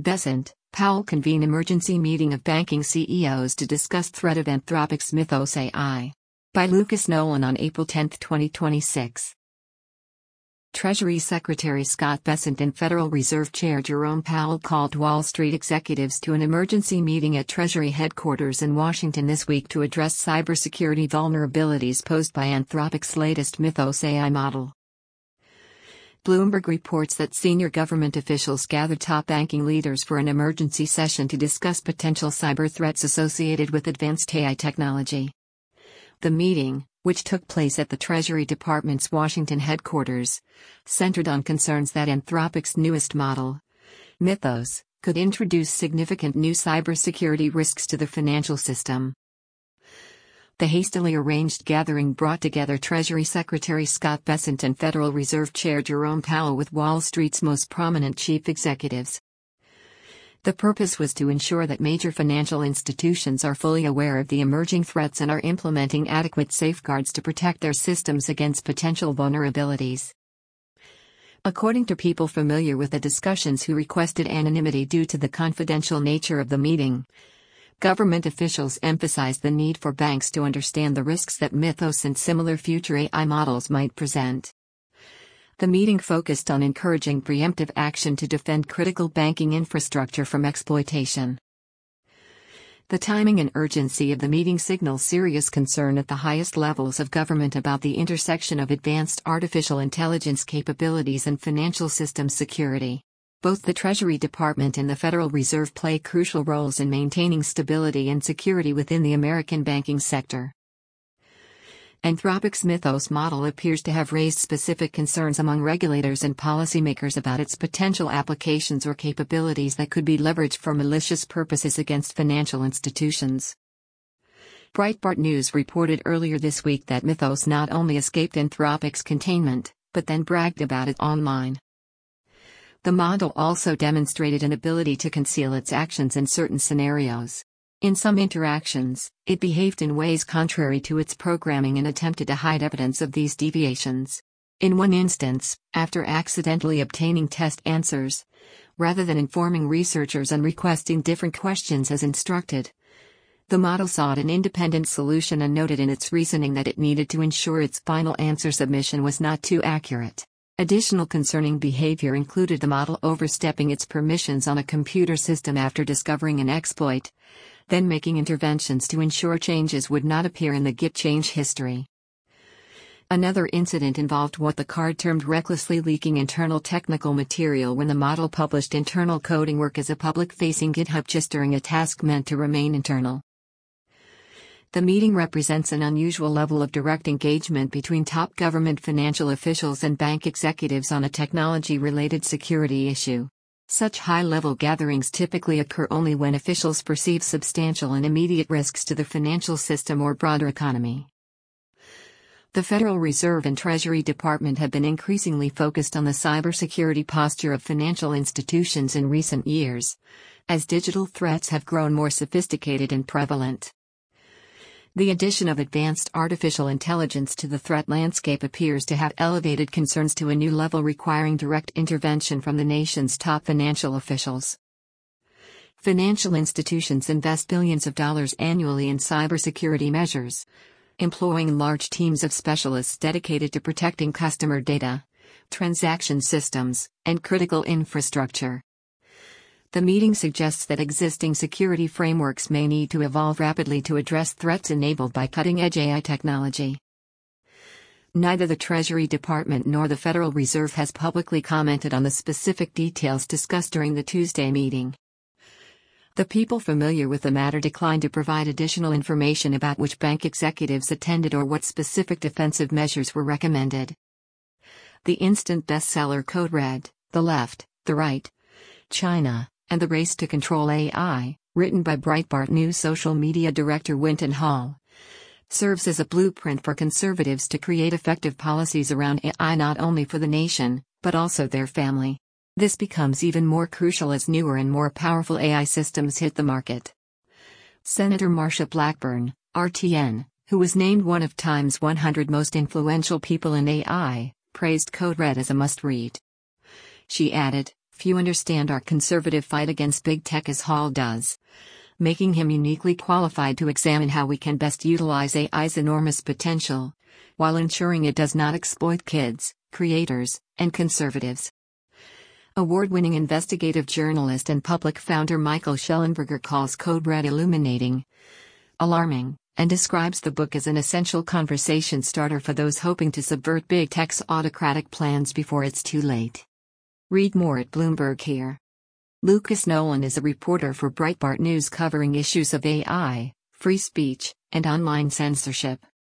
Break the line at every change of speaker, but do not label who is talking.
Bessent, Powell convene emergency meeting of banking CEOs to discuss threat of Anthropic's Mythos AI. By Lucas Nolan on April 10, 2026. Treasury Secretary Scott Bessent and Federal Reserve Chair Jerome Powell called Wall Street executives to an emergency meeting at Treasury headquarters in Washington this week to address cybersecurity vulnerabilities posed by Anthropic's latest Mythos AI model. Bloomberg reports that senior government officials gathered top banking leaders for an emergency session to discuss potential cyber threats associated with advanced AI technology. The meeting, which took place at the Treasury Department's Washington headquarters, centered on concerns that Anthropic's newest model, Mythos, could introduce significant new cybersecurity risks to the financial system. The hastily arranged gathering brought together Treasury Secretary Scott Bessent and Federal Reserve Chair Jerome Powell with Wall Street's most prominent chief executives. The purpose was to ensure that major financial institutions are fully aware of the emerging threats and are implementing adequate safeguards to protect their systems against potential vulnerabilities. According to people familiar with the discussions who requested anonymity due to the confidential nature of the meeting, government officials emphasized the need for banks to understand the risks that Mythos and similar future AI models might present. The meeting focused on encouraging preemptive action to defend critical banking infrastructure from exploitation. The timing and urgency of the meeting signal serious concern at the highest levels of government about the intersection of advanced artificial intelligence capabilities and financial system security. Both the Treasury Department and the Federal Reserve play crucial roles in maintaining stability and security within the American banking sector. Anthropic's Mythos model appears to have raised specific concerns among regulators and policymakers about its potential applications or capabilities that could be leveraged for malicious purposes against financial institutions. Breitbart News reported earlier this week that Mythos not only escaped Anthropic's containment, but then bragged about it online. The model also demonstrated an ability to conceal its actions in certain scenarios. In some interactions, it behaved in ways contrary to its programming and attempted to hide evidence of these deviations. In one instance, after accidentally obtaining test answers, rather than informing researchers and requesting different questions as instructed, the model sought an independent solution and noted in its reasoning that it needed to ensure its final answer submission was not too accurate. Additional concerning behavior included the model overstepping its permissions on a computer system after discovering an exploit, then making interventions to ensure changes would not appear in the Git change history. Another incident involved what the card termed recklessly leaking internal technical material when the model published internal coding work as a public-facing GitHub just during a task meant to remain internal. The meeting represents an unusual level of direct engagement between top government financial officials and bank executives on a technology-related security issue. Such high-level gatherings typically occur only when officials perceive substantial and immediate risks to the financial system or broader economy. The Federal Reserve and Treasury Department have been increasingly focused on the cybersecurity posture of financial institutions in recent years, as digital threats have grown more sophisticated and prevalent. The addition of advanced artificial intelligence to the threat landscape appears to have elevated concerns to a new level requiring direct intervention from the nation's top financial officials. Financial institutions invest billions of dollars annually in cybersecurity measures, employing large teams of specialists dedicated to protecting customer data, transaction systems, and critical infrastructure. The meeting suggests that existing security frameworks may need to evolve rapidly to address threats enabled by cutting-edge AI technology. Neither the Treasury Department nor the Federal Reserve has publicly commented on the specific details discussed during the Tuesday meeting. The people familiar with the matter declined to provide additional information about which bank executives attended or what specific defensive measures were recommended. The instant bestseller Code Red, The Left, the Right, China, and the Race to Control AI, written by Breitbart News social media director Winton Hall, serves as a blueprint for conservatives to create effective policies around AI not only for the nation, but also their family. This becomes even more crucial as newer and more powerful AI systems hit the market. Senator Marsha Blackburn, RTN, who was named one of Time's 100 most influential people in AI, praised Code Red as a must-read. She added, few understand our conservative fight against big tech as Hall does, making him uniquely qualified to examine how we can best utilize AI's enormous potential, while ensuring it does not exploit kids, creators, and conservatives. Award-winning investigative journalist and public founder Michael Shellenberger calls Code Red illuminating, alarming, and describes the book as an essential conversation starter for those hoping to subvert big tech's autocratic plans before it's too late. Read more at Bloomberg here. Lucas Nolan is a reporter for Breitbart News covering issues of AI, free speech, and online censorship.